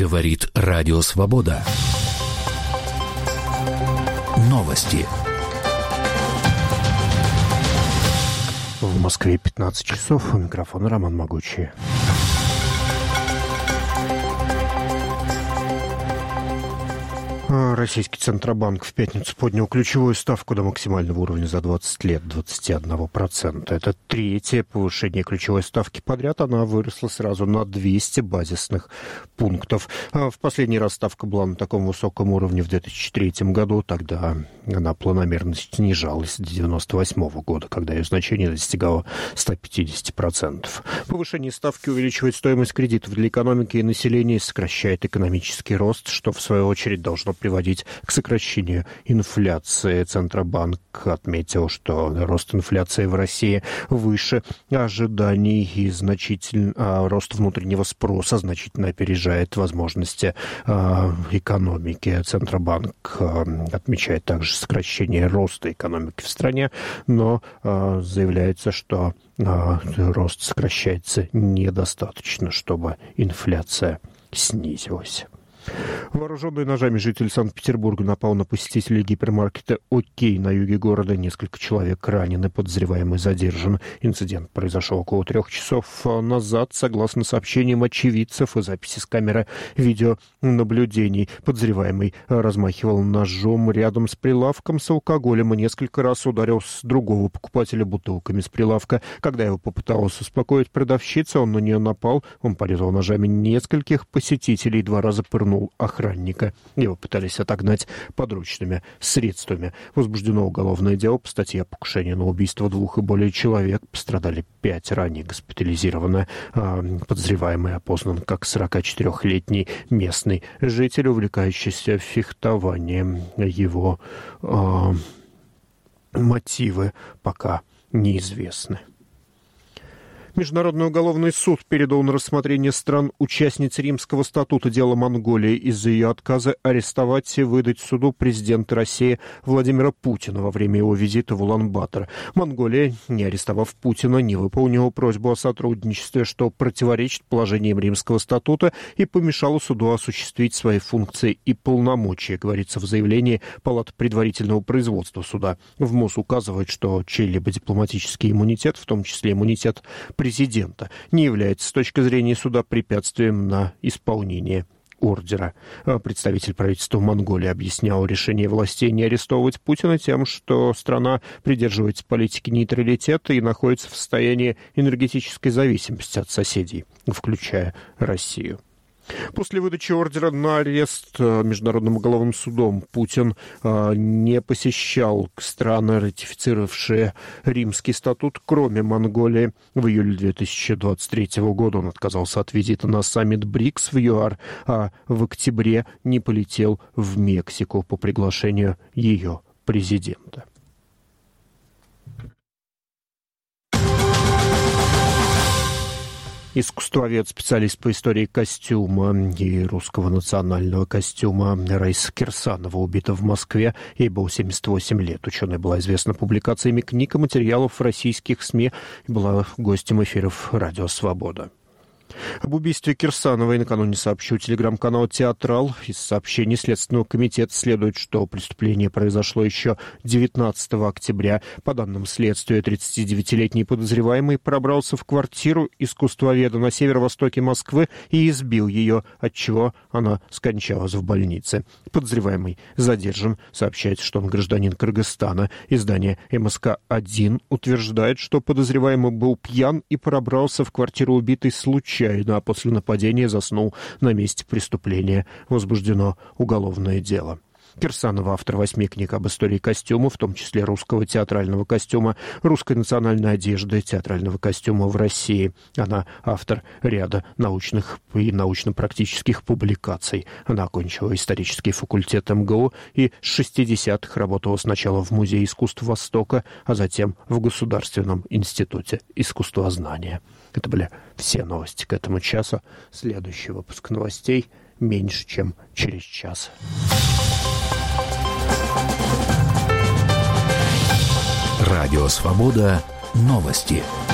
Говорит Радио Свобода. Новости. В Москве 15 часов. У микрофона Роман Могучий. Российский Центробанк в пятницу поднял ключевую ставку до максимального уровня за 20 лет – 21%. Это третье повышение ключевой ставки подряд. Она выросла сразу на 200 базисных пунктов. В последний раз ставка была на таком высоком уровне в 2003 году. Тогда она планомерно снижалась до 1998 года, когда ее значение достигало 150%. Повышение ставки увеличивает стоимость кредитов для экономики и населения и сокращает экономический рост, что в свою очередь должно приводить к сокращению инфляции. Центробанк отметил, что рост инфляции в России выше ожиданий и рост внутреннего спроса значительно опережает возможности экономики. Центробанк отмечает также сокращение роста экономики в стране, но заявляется, что рост сокращается недостаточно, чтобы инфляция снизилась. Вооруженный ножами житель Санкт-Петербурга напал на посетителей гипермаркета «Окей» на юге города. Несколько человек ранены, подозреваемый задержан. Инцидент произошел около 3 часов назад, согласно сообщениям очевидцев и записи с камеры видеонаблюдений. Подозреваемый размахивал ножом рядом с прилавком с алкоголем и несколько раз ударил с другого покупателя бутылками с прилавка. Когда его попыталась успокоить продавщица, он на нее напал. Он порезал ножами нескольких посетителей, 2 раза пырнул охранника. Его пытались отогнать подручными средствами. Возбуждено уголовное дело по статье о покушении на убийство 2 и более человек. Пострадали 5, ранее госпитализированы. Подозреваемый опознан как 44-летний местный житель, увлекающийся фехтованием. Его мотивы пока неизвестны. Международный уголовный суд передал на рассмотрение стран-участниц Римского статута дело Монголии из-за ее отказа арестовать и выдать суду президента России Владимира Путина во время его визита в Улан-Батор. Монголия, не арестовав Путина, не выполнила просьбу о сотрудничестве, что противоречит положениям Римского статута и помешало суду осуществить свои функции и полномочия, говорится в заявлении Палаты предварительного производства суда. В МОЗ указывает, что чей-либо дипломатический иммунитет, в том числе иммунитет президента, не является с точки зрения суда препятствием на исполнение ордера. Представитель правительства Монголии объяснял решение властей не арестовывать Путина тем, что страна придерживается политики нейтралитета и находится в состоянии энергетической зависимости от соседей, включая Россию. После выдачи ордера на арест Международным уголовным судом Путин не посещал страны, ратифицировавшие Римский статут, кроме Монголии. В июле 2023 года он отказался от визита на саммит БРИКС в ЮАР, а в октябре не полетел в Мексику по приглашению ее президента. Искусствовед, специалист по истории костюма и русского национального костюма Раиса Кирсанова убита в Москве. Ей было 78 лет. Ученая была известна публикациями книг и материалов в российских СМИ и была гостем эфиров «Радио Свобода». Об убийстве Кирсановой накануне сообщил телеграм-канал «Театрал». Из сообщений Следственного комитета следует, что преступление произошло еще 19 октября. По данным следствия, 39-летний подозреваемый пробрался в квартиру искусствоведа на северо-востоке Москвы и избил ее, отчего она скончалась в больнице. Подозреваемый задержан. Сообщается, что он гражданин Кыргызстана. Издание МСК-1 утверждает, что подозреваемый был пьян и пробрался в квартиру убитой случайно, а после нападения заснул на месте преступления. Возбуждено уголовное дело. Кирсанова — автор 8 книг об истории костюма, в том числе русского театрального костюма, русской национальной одежды, театрального костюма в России. Она автор ряда научных и научно-практических публикаций. Она окончила исторический факультет МГУ и с 60-х работала сначала в Музее искусств Востока, а затем в Государственном институте искусствознания. Это были все новости к этому часу. Следующий выпуск новостей меньше, чем через час. Радио Свобода. Новости.